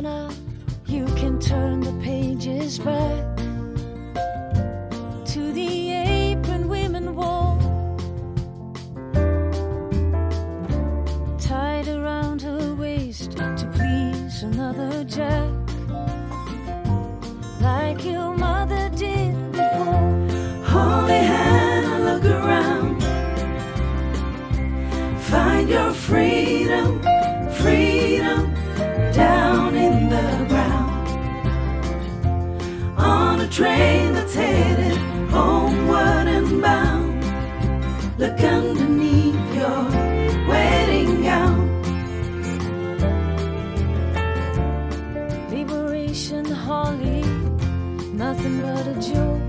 Hannah, you can turn the pages back to the apron women wore, tied around her waist to please another Jack, like your mother did before. Holy Hannah, look around, find your freedom, freedom down in the ground, on a train that's headed homeward and bound. Look underneath your wedding gown. Liberation Holly, nothing but a joke.